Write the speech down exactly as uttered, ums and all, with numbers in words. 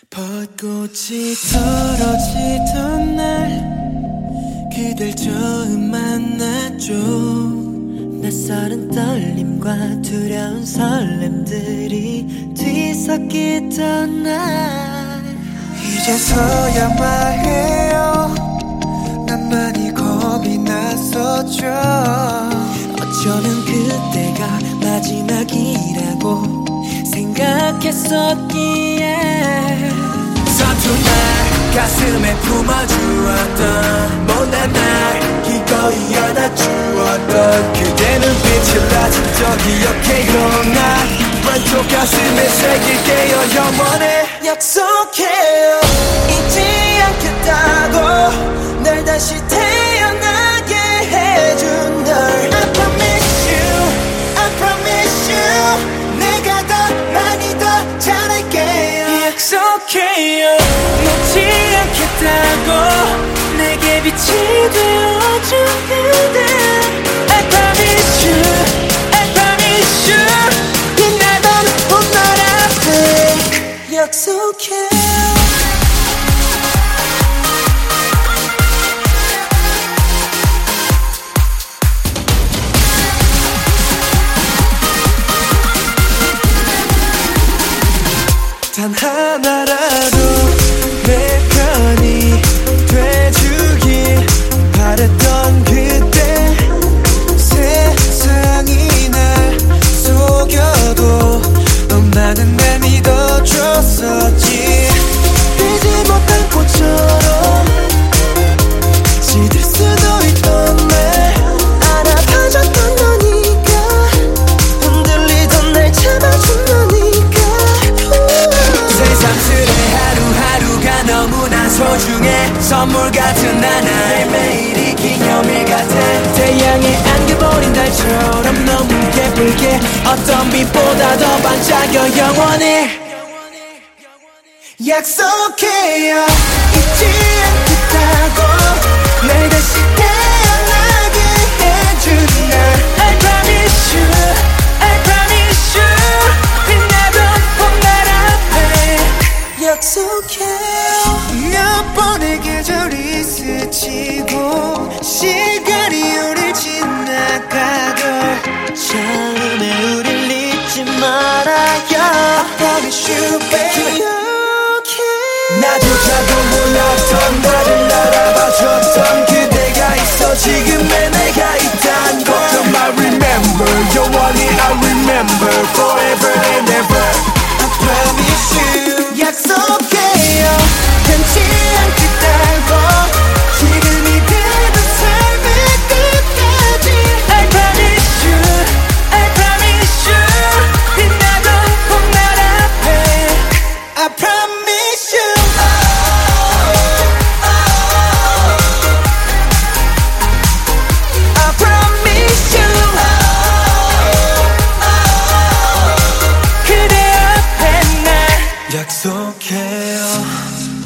벚꽃이 떨어지던 날 그댈 처음 만났죠. 낯설은 떨림과 두려운 설렘들이 뒤섞이던 날 이제서야 말해요. 난 많이 겁이 났었죠. 어쩌면 그때가 마지막이라고 생각했었기에 서툰 날 가슴에 품어주었던 못난 날 기꺼이 안아주었던 그대 눈빛을 아직도 기억해요. 난 왼쪽 가슴에 새길게요. 영원히 약속해요. 잊지 않겠다고 날 다시 태어나게 해준 널 I promise you, I promise you 내가 더 많이 더 잘할게요. 약속해요. 놓지 않겠다고 내게 빛이 되어준 그대 I promise you, I promise you 빛나던 봄날 앞에 약속해요. 단 하나라도 내 편이 돼주길 바랬던 그때 세상이 날 속여도 넌 나는 날 믿어줬었지. 피지 못한 꽃처럼 시들 수도 있던 날 알아봐줬던 너니까 흔들리던 날 잡아준 너니까 새삼스레 하루하루가 너무나 소중해. 선물 같은 하나의 매일이 기념일 같아. 태양에 안겨버린 달처럼 너무 예쁘게 어떤 빛보다 더 반짝여 영원히 약속해요. 잊지 않겠다고 날 다시 태어나게 해준 날 I promise you, I promise you 빛나던 봄날 앞에 약속해요. 몇 번의 계절이 스치고 시간이 우릴 지나가도 처음에 우릴 잊지 말아요. I promise you baby. 나조차도 몰랐던 나를 알아봐줬던 그대가 있어 지금의 내가 있단 걸. I remember 영원히 I remember forever and ever I promise you. 약속해요. 변치 않겠다고 지금이 되는 삶의 끝까지 I promise you, I promise you 빛나던 봄날 앞에 I promise you. I promise you. 그대 앞에 날 약속해요.